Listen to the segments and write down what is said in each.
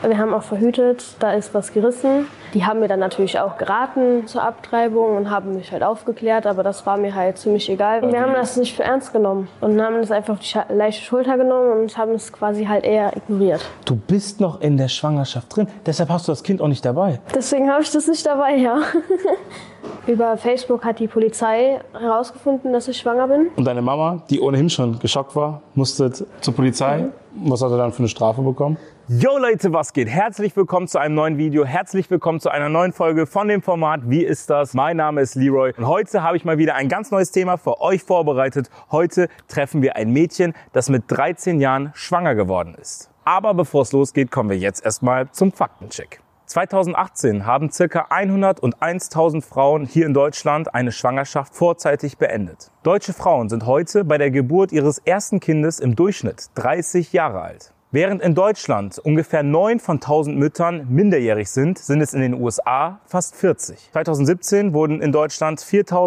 Wir haben auch verhütet, da ist was gerissen. Die haben mir dann natürlich auch geraten zur Abtreibung und haben mich halt aufgeklärt, aber das war mir halt ziemlich egal. Wir haben das nicht für ernst genommen und haben das einfach auf die leichte Schulter genommen und haben es quasi halt eher ignoriert. Du bist noch in der Schwangerschaft drin, deshalb hast du das Kind auch nicht dabei. Deswegen habe ich das nicht dabei, ja. Über Facebook hat die Polizei herausgefunden, dass ich schwanger bin. Und deine Mama, die ohnehin schon geschockt war, musste zur Polizei. Was hat er dann für eine Strafe bekommen? Yo Leute, was geht? Herzlich willkommen zu einem neuen Video. Herzlich willkommen zu einer neuen Folge von dem Format Wie ist das? Mein Name ist Leroy und heute habe ich mal wieder ein ganz neues Thema für euch vorbereitet. Heute treffen wir ein Mädchen, das mit 13 Jahren schwanger geworden ist. Aber bevor es losgeht, kommen wir jetzt erstmal zum Faktencheck. 2018 haben ca. 101.000 Frauen hier in Deutschland eine Schwangerschaft vorzeitig beendet. Deutsche Frauen sind heute bei der Geburt ihres ersten Kindes im Durchschnitt 30 Jahre alt. Während in Deutschland ungefähr 9 von 1000 Müttern minderjährig sind, sind es in den USA fast 40. 2017 wurden in Deutschland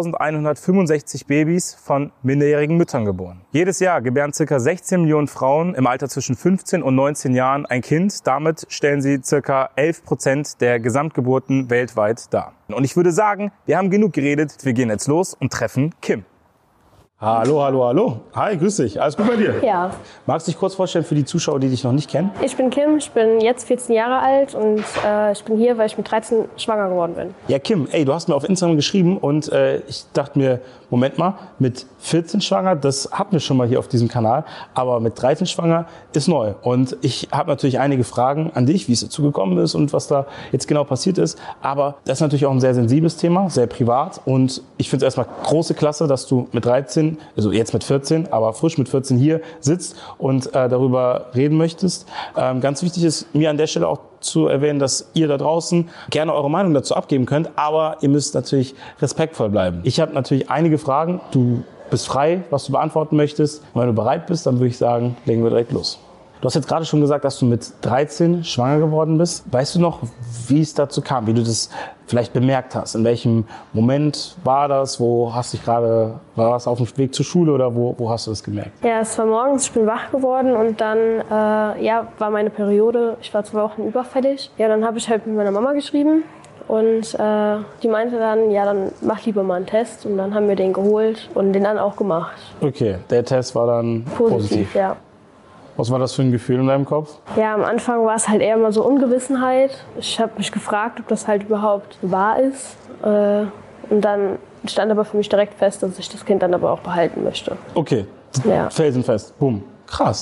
4.165 Babys von minderjährigen Müttern geboren. Jedes Jahr gebären ca. 16 Millionen Frauen im Alter zwischen 15 und 19 Jahren ein Kind. Damit stellen sie ca. 11% der Gesamtgeburten weltweit dar. Und ich würde sagen, wir haben genug geredet. Wir gehen jetzt los und treffen Kim. Hallo, hallo, hallo. Hi, grüß dich. Alles gut bei dir? Ja. Magst du dich kurz vorstellen für die Zuschauer, die dich noch nicht kennen? Ich bin Kim, ich bin jetzt 14 Jahre alt und ich bin hier, weil ich mit 13 schwanger geworden bin. Ja, Kim, ey, du hast mir auf Instagram geschrieben und ich dachte mir, Moment mal, mit 14 schwanger, das hatten wir schon mal hier auf diesem Kanal, aber mit 13 schwanger ist neu. Und ich habe natürlich einige Fragen an dich, wie es dazu gekommen ist und was da jetzt genau passiert ist. Aber das ist natürlich auch ein sehr sensibles Thema, sehr privat. Und ich finde es erstmal große Klasse, dass du mit 13, also jetzt mit 14, aber frisch mit 14 hier sitzt und darüber reden möchtest. Ganz wichtig ist mir an der Stelle auch zu erwähnen, dass ihr da draußen gerne eure Meinung dazu abgeben könnt, aber ihr müsst natürlich respektvoll bleiben. Ich habe natürlich einige Fragen. Du bist frei, was du beantworten möchtest. Und wenn du bereit bist, dann würde ich sagen, legen wir direkt los. Du hast jetzt gerade schon gesagt, dass du mit 13 schwanger geworden bist. Weißt du noch, wie es dazu kam, wie du das vielleicht bemerkt hast? In welchem Moment war das? Wo hast du dich gerade, war das auf dem Weg zur Schule oder wo hast du das gemerkt? Ja, es war morgens, ich bin wach geworden und dann war meine Periode. Ich war 2 Wochen überfällig. Ja, dann habe ich halt mit meiner Mama geschrieben. Und die meinte dann, ja, dann mach lieber mal einen Test. Und dann haben wir den geholt und den dann auch gemacht. Okay, der Test war dann positiv. Ja. Was war das für ein Gefühl in deinem Kopf? Ja, am Anfang war es halt eher mal so Ungewissenheit. Ich habe mich gefragt, ob das halt überhaupt wahr ist. Und dann stand aber für mich direkt fest, dass ich das Kind dann aber auch behalten möchte. Okay, ja. Felsenfest, bumm. Krass,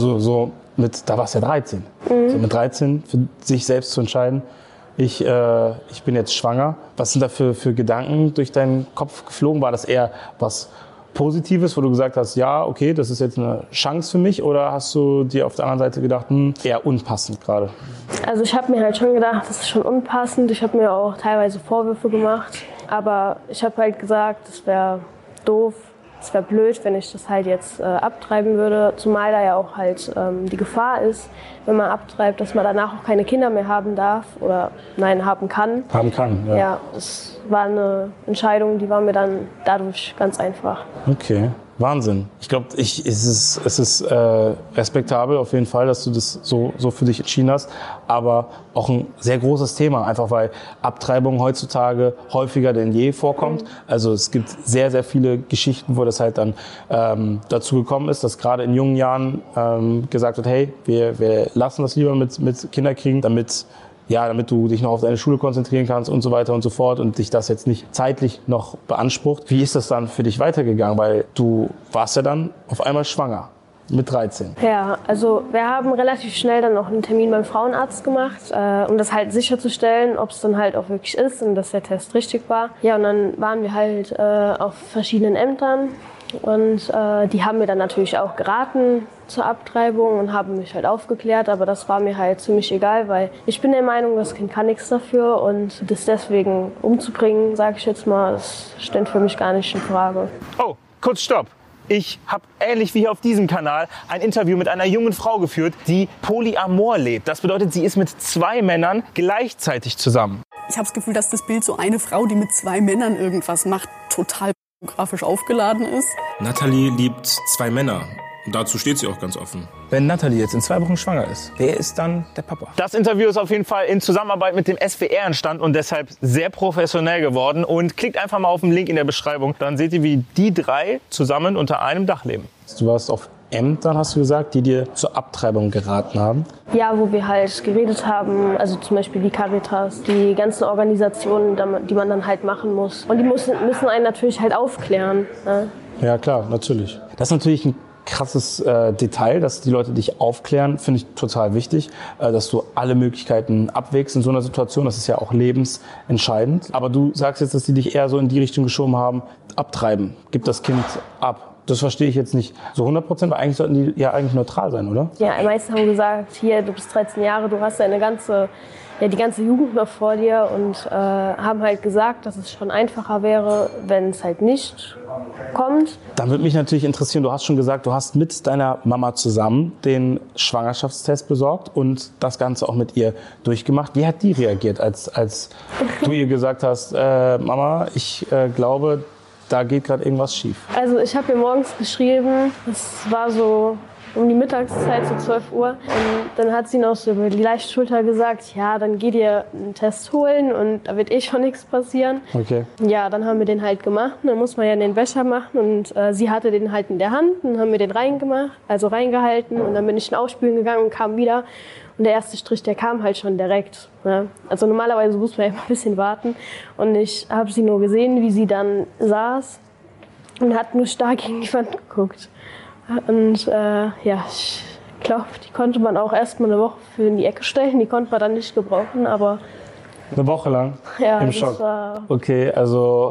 da warst du ja 13. So mit 13 für sich selbst zu entscheiden, ich bin jetzt schwanger. Was sind da für Gedanken durch deinen Kopf geflogen? War das eher was Positives, wo du gesagt hast, ja, okay, das ist jetzt eine Chance für mich? Oder hast du dir auf der anderen Seite gedacht, eher unpassend gerade? Also ich habe mir halt schon gedacht, das ist schon unpassend. Ich habe mir auch teilweise Vorwürfe gemacht. Aber ich habe halt gesagt, das wäre doof. Es wäre blöd, wenn ich das halt jetzt abtreiben würde, zumal da ja auch halt die Gefahr ist, wenn man abtreibt, dass man danach auch keine Kinder mehr haben darf oder haben kann. Haben kann, ja. Ja, das war eine Entscheidung, die war mir dann dadurch ganz einfach. Okay. Wahnsinn. Ich glaube, es ist respektabel auf jeden Fall, dass du das so für dich entschieden hast, aber auch ein sehr großes Thema, einfach weil Abtreibung heutzutage häufiger denn je vorkommt. Also es gibt sehr, sehr viele Geschichten, wo das halt dann dazu gekommen ist, dass gerade in jungen Jahren gesagt wird, hey, wir lassen das lieber mit Kinderkriegen, damit du dich noch auf deine Schule konzentrieren kannst und so weiter und so fort und dich das jetzt nicht zeitlich noch beansprucht. Wie ist das dann für dich weitergegangen? Weil du warst ja dann auf einmal schwanger mit 13. Ja, also wir haben relativ schnell dann noch einen Termin beim Frauenarzt gemacht, um das halt sicherzustellen, ob es dann halt auch wirklich ist und dass der Test richtig war. Ja, und dann waren wir halt auf verschiedenen Ämtern. Und die haben mir dann natürlich auch geraten zur Abtreibung und haben mich halt aufgeklärt, aber das war mir halt ziemlich egal, weil ich bin der Meinung, das Kind kann nichts dafür und das deswegen umzubringen, sage ich jetzt mal, das stellt für mich gar nicht in Frage. Oh, kurz Stopp. Ich habe ähnlich wie hier auf diesem Kanal ein Interview mit einer jungen Frau geführt, die Polyamor lebt. Das bedeutet, sie ist mit 2 Männern gleichzeitig zusammen. Ich habe das Gefühl, dass das Bild so eine Frau, die mit 2 Männern irgendwas macht, total grafisch aufgeladen ist. Natalie liebt 2 Männer. Und dazu steht sie auch ganz offen. Wenn Natalie jetzt in 2 Wochen schwanger ist, wer ist dann der Papa? Das Interview ist auf jeden Fall in Zusammenarbeit mit dem SWR entstanden und deshalb sehr professionell geworden. Und klickt einfach mal auf den Link in der Beschreibung, dann seht ihr, wie die 3 zusammen unter einem Dach leben. Du warst auf Ämtern, hast du gesagt, die dir zur Abtreibung geraten haben? Ja, wo wir halt geredet haben, also zum Beispiel die Caritas, die ganzen Organisationen, die man dann halt machen muss. Und die müssen einen natürlich halt aufklären. Ne? Ja, klar, natürlich. Das ist natürlich ein krasses Detail, dass die Leute dich aufklären, finde ich total wichtig, dass du alle Möglichkeiten abwägst in so einer Situation. Das ist ja auch lebensentscheidend. Aber du sagst jetzt, dass die dich eher so in die Richtung geschoben haben, abtreiben, gib das Kind ab. Das verstehe ich jetzt nicht so 100%, weil eigentlich sollten die ja eigentlich neutral sein, oder? Ja, die meisten haben gesagt, hier, du bist 13 Jahre, du hast die ganze Jugend noch vor dir und haben halt gesagt, dass es schon einfacher wäre, wenn es halt nicht kommt. Dann würde mich natürlich interessieren, du hast schon gesagt, du hast mit deiner Mama zusammen den Schwangerschaftstest besorgt und das Ganze auch mit ihr durchgemacht. Wie hat die reagiert, als du ihr gesagt hast, Mama, ich glaube, da geht gerade irgendwas schief? Also ich habe ihr morgens geschrieben, es war so um die Mittagszeit, so 12 Uhr. Und dann hat sie noch so über die leichte Schulter gesagt, ja, dann geh dir einen Test holen und da wird eh schon nichts passieren. Okay. Ja, dann haben wir den halt gemacht. Dann muss man ja den Becher machen und sie hatte den halt in der Hand und dann haben wir den reingehalten und dann bin ich ihn ausspülen gegangen und kam wieder. Und der erste Strich, der kam halt schon direkt. Ne? Also normalerweise muss man ja immer ein bisschen warten. Und ich habe sie nur gesehen, wie sie dann saß und hat nur stark gegen die Wand geguckt. Und ja, ich glaube, die konnte man auch erst mal eine Woche für in die Ecke stellen. Die konnte man dann nicht gebrauchen, aber... Eine Woche lang? Ja, im Schock. Okay, also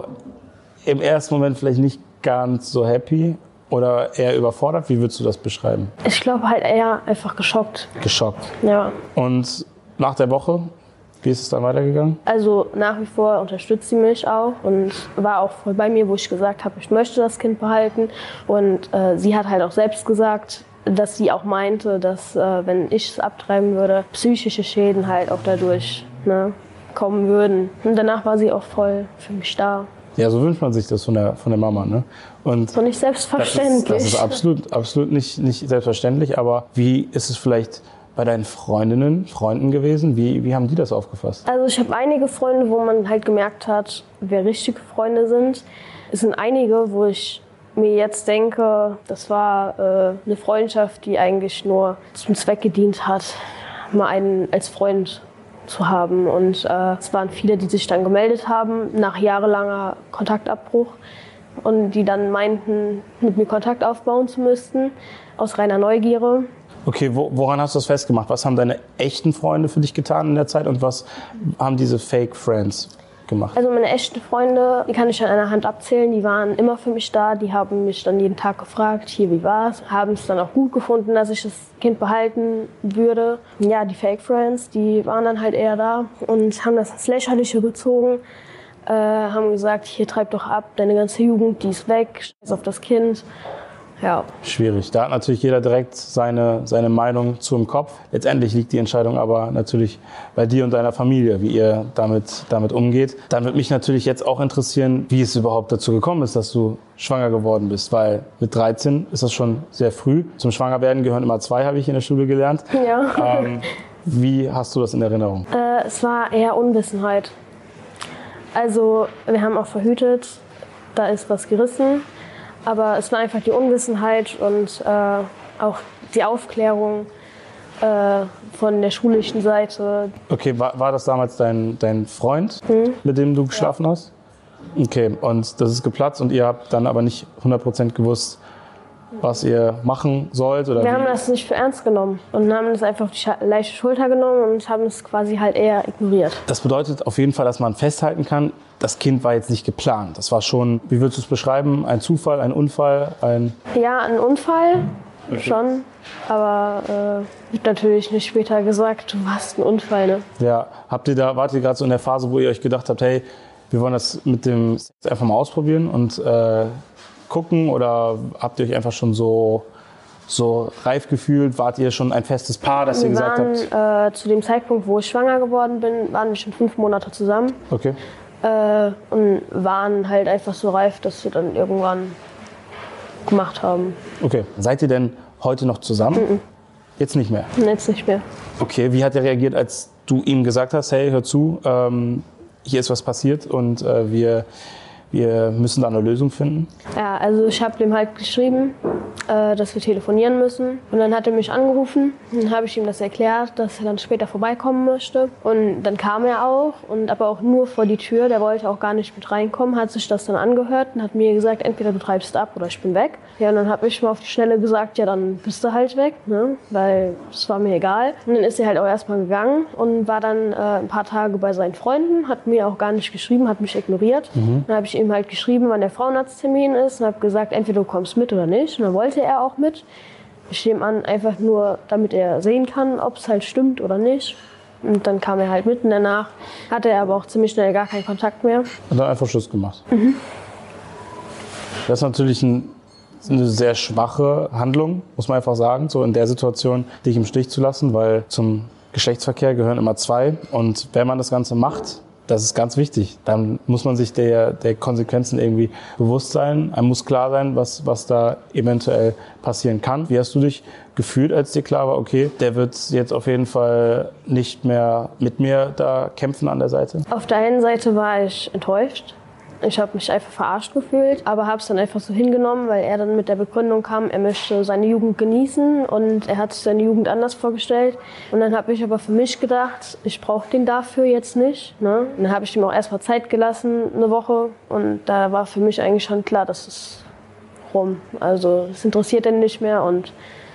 im ersten Moment vielleicht nicht ganz so happy oder eher überfordert. Wie würdest du das beschreiben? Ich glaube halt eher einfach geschockt. Geschockt. Ja. Und nach der Woche, wie ist es dann weitergegangen? Also nach wie vor unterstützt sie mich auch und war auch voll bei mir, wo ich gesagt habe, ich möchte das Kind behalten. Und sie hat halt auch selbst gesagt, dass sie auch meinte, dass wenn ich es abtreiben würde, psychische Schäden halt auch dadurch kommen würden. Und danach war sie auch voll für mich da. Ja, so wünscht man sich das von der Mama, ne? Und so nicht selbstverständlich. Das ist absolut nicht selbstverständlich. Aber wie ist es vielleicht bei deinen Freunden gewesen? Wie haben die das aufgefasst? Also ich habe einige Freunde, wo man halt gemerkt hat, wer richtige Freunde sind. Es sind einige, wo ich mir jetzt denke, das war eine Freundschaft, die eigentlich nur zum Zweck gedient hat, mal einen als Freund zu haben. Und es waren viele, die sich dann gemeldet haben nach jahrelanger Kontaktabbruch und die dann meinten, mit mir Kontakt aufbauen zu müssen, aus reiner Neugierde. Okay, woran hast du das festgemacht? Was haben deine echten Freunde für dich getan in der Zeit und was haben diese Fake Friends gemacht? Also meine echten Freunde, die kann ich an einer Hand abzählen, die waren immer für mich da, die haben mich dann jeden Tag gefragt, hier, wie war's? Haben es dann auch gut gefunden, dass ich das Kind behalten würde. Ja, die Fake Friends, die waren dann halt eher da und haben das ins Lächerliche gezogen, haben gesagt, hier, treib doch ab, deine ganze Jugend, die ist weg, scheiß auf das Kind. Ja. Schwierig. Da hat natürlich jeder direkt seine Meinung zu im Kopf. Letztendlich liegt die Entscheidung aber natürlich bei dir und deiner Familie, wie ihr damit umgeht. Dann würde mich natürlich jetzt auch interessieren, wie es überhaupt dazu gekommen ist, dass du schwanger geworden bist. Weil mit 13 ist das schon sehr früh. Zum Schwangerwerden gehören immer 2, habe ich in der Schule gelernt. Ja. Wie hast du das in Erinnerung? Es war eher Unwissenheit. Also wir haben auch verhütet, da ist was gerissen. Aber es war einfach die Unwissenheit und auch die Aufklärung von der schulischen Seite. Okay, war das damals dein Freund, mit dem du geschlafen hast? Okay, und das ist geplatzt und ihr habt dann aber nicht 100% gewusst, was ihr machen sollt? Oder wir haben das nicht für ernst genommen und haben das einfach auf die leichte Schulter genommen und haben es quasi halt eher ignoriert. Das bedeutet auf jeden Fall, dass man festhalten kann, das Kind war jetzt nicht geplant. Das war schon, wie würdest du es beschreiben, ein Zufall, ein Unfall? Ja, ein Unfall schon, aber wird natürlich nicht später gesagt, du hast einen Unfall. Ne? Ja, wart ihr gerade so in der Phase, wo ihr euch gedacht habt, hey, wir wollen das mit dem Sex einfach mal ausprobieren und gucken, oder habt ihr euch einfach schon so reif gefühlt? Wart ihr schon ein festes Paar, dass ihr gesagt habt? Zu dem Zeitpunkt, wo ich schwanger geworden bin, waren wir schon 5 Monate zusammen. Okay. Und waren halt einfach so reif, dass wir dann irgendwann gemacht haben. Okay. Seid ihr denn heute noch zusammen? Jetzt nicht mehr? Jetzt nicht mehr. Okay, wie hat er reagiert, als du ihm gesagt hast, hey, hör zu, hier ist was passiert und wir müssen da eine Lösung finden? Ja, also ich habe dem halt geschrieben, dass wir telefonieren müssen. Und dann hat er mich angerufen. Dann habe ich ihm das erklärt, dass er dann später vorbeikommen möchte. Und dann kam er auch, und aber auch nur vor die Tür. Der wollte auch gar nicht mit reinkommen, hat sich das dann angehört und hat mir gesagt, entweder du treibst ab oder ich bin weg. Ja, und dann habe ich mal auf die Schnelle gesagt, ja, dann bist du halt weg, ne? Weil es war mir egal. Und dann ist er halt auch erstmal gegangen und war dann ein paar Tage bei seinen Freunden, hat mir auch gar nicht geschrieben, hat mich ignoriert. Dann habe ich ihm halt geschrieben, wann der Frauenarzttermin ist, und habe gesagt, entweder du kommst mit oder nicht. Und dann wollte er auch mit. Ich nehme an, einfach nur, damit er sehen kann, ob es halt stimmt oder nicht. Und dann kam er halt mit, und danach hatte er aber auch ziemlich schnell gar keinen Kontakt mehr. Und dann einfach Schluss gemacht. Das ist natürlich eine sehr schwache Handlung, muss man einfach sagen, so in der Situation dich im Stich zu lassen, weil zum Geschlechtsverkehr gehören immer zwei. Und wenn man das Ganze macht, das ist ganz wichtig, dann muss man sich der Konsequenzen irgendwie bewusst sein. Einem muss klar sein, was da eventuell passieren kann. Wie hast du dich gefühlt, als dir klar war, okay, der wird jetzt auf jeden Fall nicht mehr mit mir da kämpfen an der Seite? Auf der einen Seite war ich enttäuscht. Ich habe mich einfach verarscht gefühlt, aber habe es dann einfach so hingenommen, weil er dann mit der Begründung kam, er möchte seine Jugend genießen und er hat sich seine Jugend anders vorgestellt. Und dann habe ich aber für mich gedacht, ich brauche den dafür jetzt nicht. Ne? Und dann habe ich ihm auch erstmal Zeit gelassen, eine Woche. Und da war für mich eigentlich schon klar, dass es rum. Also es interessiert ihn nicht mehr und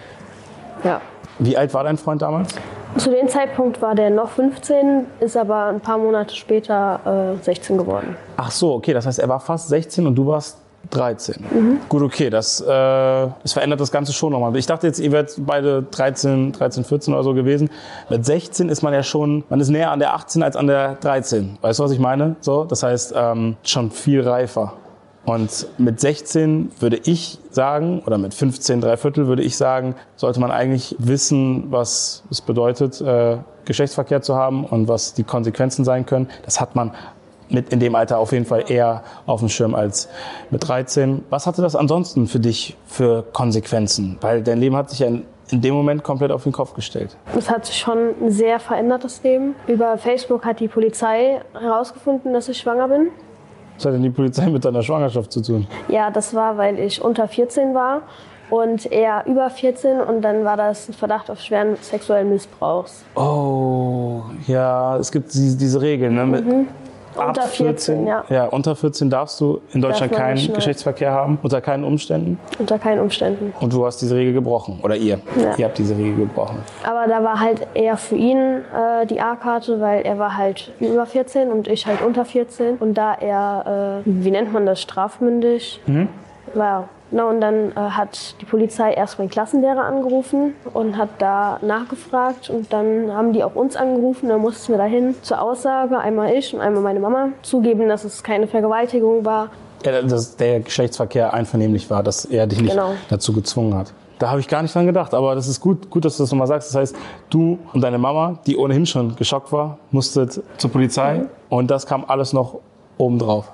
ja. Wie alt war dein Freund damals? Zu dem Zeitpunkt war der noch 15, ist aber ein paar Monate später 16 geworden. Ach so, okay, das heißt, er war fast 16 und du warst 13. Gut, okay, das verändert das Ganze schon nochmal. Ich dachte jetzt, ihr wärt beide 13, 14 oder so gewesen. Mit 16 ist man ja schon, man ist näher an der 18 als an der 13. Weißt du, was ich meine? So, das heißt, schon viel reifer. Und mit 16 würde ich sagen, oder mit 15, 3/4 würde ich sagen, sollte man eigentlich wissen, was es bedeutet, Geschlechtsverkehr zu haben und was die Konsequenzen sein können. Das hat man in dem Alter auf jeden Fall eher auf dem Schirm als mit 13. Was hatte das ansonsten für dich für Konsequenzen? Weil dein Leben hat sich ja in dem Moment komplett auf den Kopf gestellt. Es hat sich schon sehr verändert, das Leben. Über Facebook hat die Polizei herausgefunden, dass ich schwanger bin. Was hat denn die Polizei mit deiner Schwangerschaft zu tun? Ja, das war, weil ich unter 14 war und er über 14, und dann war das ein Verdacht auf schweren sexuellen Missbrauchs. Oh, ja, es gibt diese Regeln, ne? Mit Unter 14, ja. Ja, unter 14 darfst du in Deutschland keinen Geschlechtsverkehr haben, unter keinen Umständen. Unter keinen Umständen. Und du hast diese Regel gebrochen, oder ihr habt diese Regel gebrochen. Aber da war halt eher für ihn die A-Karte, weil er war halt über 14 und ich halt unter 14. Und da er, wie nennt man das, strafmündig war. Na, und dann hat die Polizei erst meinen Klassenlehrer angerufen und hat da nachgefragt. Und dann haben die auch uns angerufen. Dann mussten wir dahin zur Aussage, einmal ich und einmal meine Mama, zugeben, dass es keine Vergewaltigung war. Ja, dass der Geschlechtsverkehr einvernehmlich war, dass er dich nicht dazu gezwungen hat. Da habe ich gar nicht dran gedacht, aber das ist gut, dass du das nochmal sagst. Das heißt, du und deine Mama, die ohnehin schon geschockt war, musstet zur Polizei und das kam alles noch obendrauf.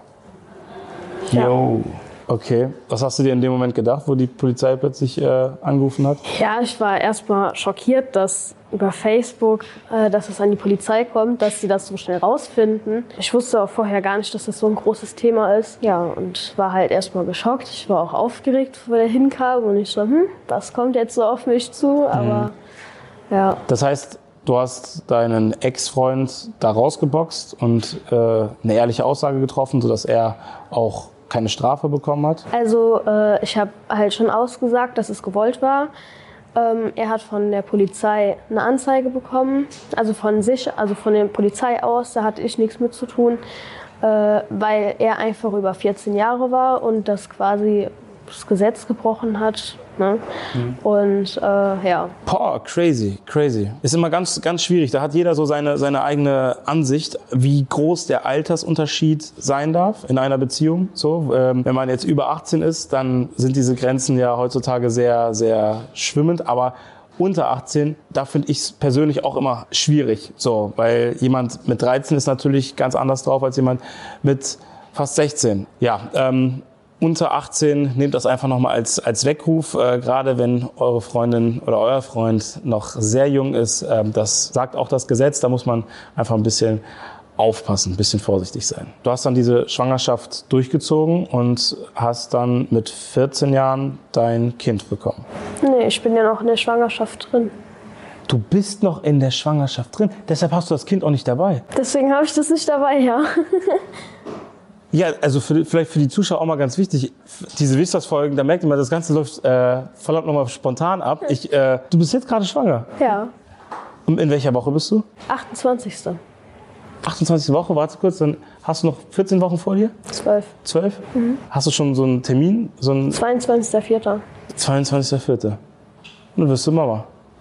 Ja. Yo. Okay, was hast du dir in dem Moment gedacht, wo die Polizei plötzlich angerufen hat? Ja, ich war erstmal schockiert, dass über Facebook, dass es an die Polizei kommt, dass sie das so schnell rausfinden. Ich wusste auch vorher gar nicht, dass das so ein großes Thema ist. Ja, und war halt erstmal geschockt. Ich war auch aufgeregt, wo der hinkam und ich so, was kommt jetzt so auf mich zu? Aber ja. Das heißt, du hast deinen Ex-Freund da rausgeboxt und eine ehrliche Aussage getroffen, sodass er auch keine Strafe bekommen hat? Also ich habe halt schon ausgesagt, dass es gewollt war. Er hat von der Polizei eine Anzeige bekommen, also von der Polizei aus, da hatte ich nichts mit zu tun, weil er einfach über 14 Jahre war und das quasi das Gesetz gebrochen hat. Ne? Und ja. Boah, crazy. Ist immer ganz, ganz schwierig. Da hat jeder so seine eigene Ansicht, wie groß der Altersunterschied sein darf in einer Beziehung. So, wenn man jetzt über 18 ist, dann sind diese Grenzen ja heutzutage sehr, sehr schwimmend. Aber unter 18, da finde ich es persönlich auch immer schwierig. So, weil jemand mit 13 ist natürlich ganz anders drauf als jemand mit fast 16. Ja, unter 18, nehmt das einfach nochmal als Weckruf, gerade wenn eure Freundin oder euer Freund noch sehr jung ist. Das sagt auch das Gesetz, da muss man einfach ein bisschen aufpassen, ein bisschen vorsichtig sein. Du hast dann diese Schwangerschaft durchgezogen und hast dann mit 14 Jahren dein Kind bekommen. Nee, ich bin ja noch in der Schwangerschaft drin. Du bist noch in der Schwangerschaft drin, deshalb hast du das Kind auch nicht dabei. Deswegen habe ich das nicht dabei, ja. Ja, also vielleicht für die Zuschauer auch mal ganz wichtig, diese Wistas-Folgen, da merkt man, das Ganze läuft verdammt nochmal spontan ab. Du bist jetzt gerade schwanger. Ja. Und in welcher Woche bist du? 28. 28. Woche, warte kurz, dann hast du noch 14 Wochen vor dir? 12. 12? Mhm. Hast du schon so einen Termin? 22.04. 22.04. Und dann wirst du Mama.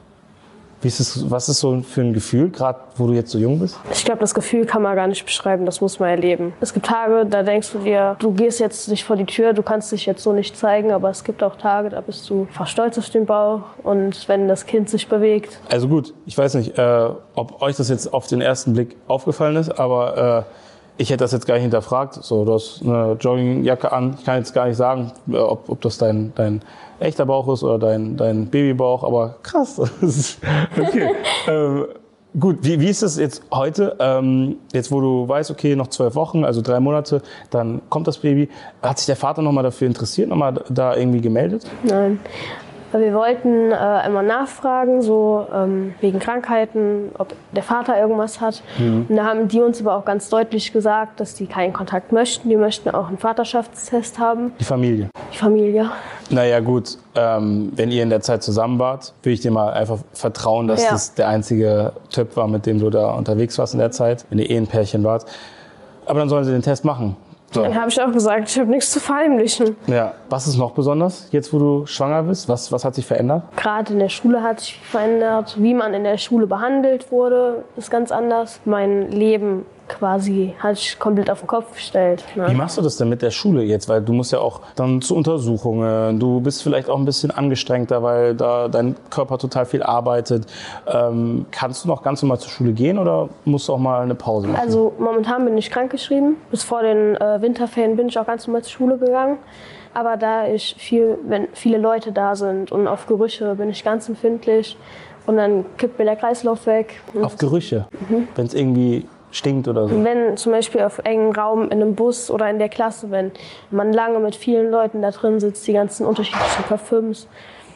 Was ist so für ein Gefühl, gerade wo du jetzt so jung bist? Ich glaube, das Gefühl kann man gar nicht beschreiben, das muss man erleben. Es gibt Tage, da denkst du dir, du gehst jetzt nicht vor die Tür, du kannst dich jetzt so nicht zeigen, aber es gibt auch Tage, da bist du einfach stolz auf den Bauch und wenn das Kind sich bewegt. Also gut, ich weiß nicht, ob euch das jetzt auf den ersten Blick aufgefallen ist, aber ich hätte das jetzt gar nicht hinterfragt. So, du hast eine Joggingjacke an. Ich kann jetzt gar nicht sagen, ob das dein echter Bauch ist oder dein Babybauch, aber krass. Okay. Gut, wie ist es jetzt heute? Jetzt, wo du weißt, okay, noch 12 Wochen, also 3 Monate, dann kommt das Baby. Hat sich der Vater nochmal dafür interessiert, nochmal da irgendwie gemeldet? Nein. Wir wollten einmal nachfragen, so wegen Krankheiten, ob der Vater irgendwas hat. Mhm. Und da haben die uns aber auch ganz deutlich gesagt, dass die keinen Kontakt möchten. Die möchten auch einen Vaterschaftstest haben. Die Familie? Die Familie. Naja gut, wenn ihr in der Zeit zusammen wart, würde ich dir mal einfach vertrauen, dass das der einzige Typ war, mit dem du da unterwegs warst in der Zeit, wenn ihr ein Pärchen wart. Aber dann sollen sie den Test machen. So. Dann habe ich auch gesagt, ich habe nichts zu verheimlichen. Ja. Was ist noch besonders, jetzt wo du schwanger bist? Was hat sich verändert? Gerade in der Schule hat sich verändert. Wie man in der Schule behandelt wurde, ist ganz anders. Mein Leben quasi hat sich komplett auf den Kopf gestellt. Ne? Wie machst du das denn mit der Schule jetzt? Weil du musst ja auch dann zu Untersuchungen, du bist vielleicht auch ein bisschen angestrengter, weil da dein Körper total viel arbeitet. Kannst du noch ganz normal zur Schule gehen oder musst du auch mal eine Pause machen? Also momentan bin ich krankgeschrieben. Bis vor den Winterferien bin ich auch ganz normal zur Schule gegangen. Aber wenn viele Leute da sind und auf Gerüche bin ich ganz empfindlich und dann kippt mir der Kreislauf weg. Auf Gerüche? Mhm. Wenn es irgendwie stinkt oder so? Wenn zum Beispiel auf engem Raum in einem Bus oder in der Klasse, wenn man lange mit vielen Leuten da drin sitzt, die ganzen unterschiedlichen Parfüms,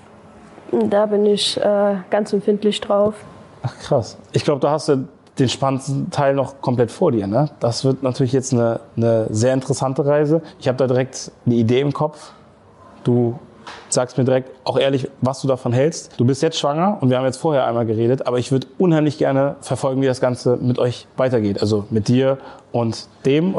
da bin ich ganz empfindlich drauf. Ach krass. Ich glaube, da hast du den spannendsten Teil noch komplett vor dir, ne? Das wird natürlich jetzt eine sehr interessante Reise. Ich habe da direkt eine Idee im Kopf. Du sagst mir direkt auch ehrlich, was du davon hältst. Du bist jetzt schwanger und wir haben jetzt vorher einmal geredet, aber ich würde unheimlich gerne verfolgen, wie das Ganze mit euch weitergeht. Also mit dir und dem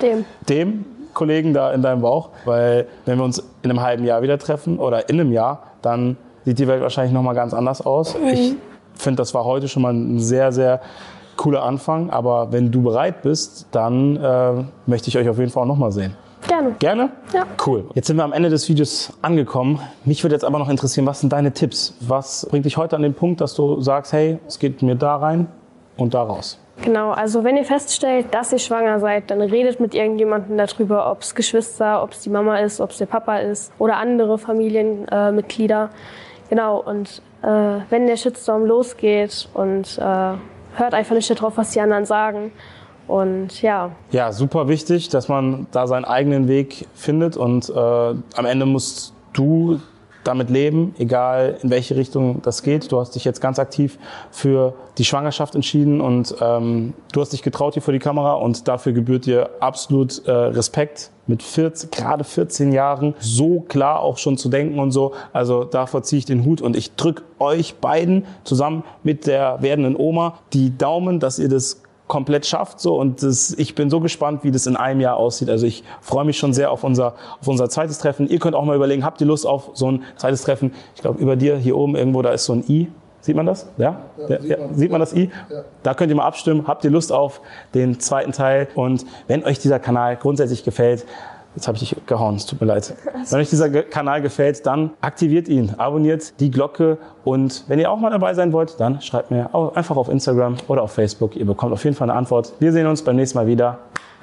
Kollegen da in deinem Bauch. Weil wenn wir uns in einem halben Jahr wieder treffen oder in einem Jahr, dann sieht die Welt wahrscheinlich nochmal ganz anders aus. Mhm. Ich finde, das war heute schon mal ein sehr, sehr cooler Anfang. Aber wenn du bereit bist, dann möchte ich euch auf jeden Fall auch nochmal sehen. Gerne. Gerne? Ja. Cool. Jetzt sind wir am Ende des Videos angekommen. Mich würde jetzt aber noch interessieren, was sind deine Tipps? Was bringt dich heute an den Punkt, dass du sagst, hey, es geht mir da rein und da raus? Genau, also wenn ihr feststellt, dass ihr schwanger seid, dann redet mit irgendjemandem darüber, ob es Geschwister, ob es die Mama ist, ob es der Papa ist oder andere Familienmitglieder. Genau, und wenn der Shitstorm losgeht und hört einfach nicht darauf, was die anderen sagen. Und ja. Ja, super wichtig, dass man da seinen eigenen Weg findet und am Ende musst du damit leben, egal in welche Richtung das geht. Du hast dich jetzt ganz aktiv für die Schwangerschaft entschieden und du hast dich getraut hier vor die Kamera und dafür gebührt dir absolut Respekt. Mit gerade 14 Jahren so klar auch schon zu denken und so. Also davor ziehe ich den Hut und ich drücke euch beiden zusammen mit der werdenden Oma die Daumen, dass ihr das komplett schafft so und ich bin so gespannt, wie das in einem Jahr aussieht. Also ich freue mich schon sehr auf unser zweites Treffen. Ihr könnt auch mal überlegen, habt ihr Lust auf so ein zweites Treffen? Ich glaube, über dir hier oben irgendwo, da ist so ein I. Sieht man das? Ja? Sieht man das I? Ja. Da könnt ihr mal abstimmen. Habt ihr Lust auf den zweiten Teil? Und wenn euch dieser Kanal grundsätzlich gefällt, jetzt habe ich dich gehauen, es tut mir leid. Wenn euch dieser Kanal gefällt, dann aktiviert ihn, abonniert die Glocke und wenn ihr auch mal dabei sein wollt, dann schreibt mir einfach auf Instagram oder auf Facebook. Ihr bekommt auf jeden Fall eine Antwort. Wir sehen uns beim nächsten Mal wieder.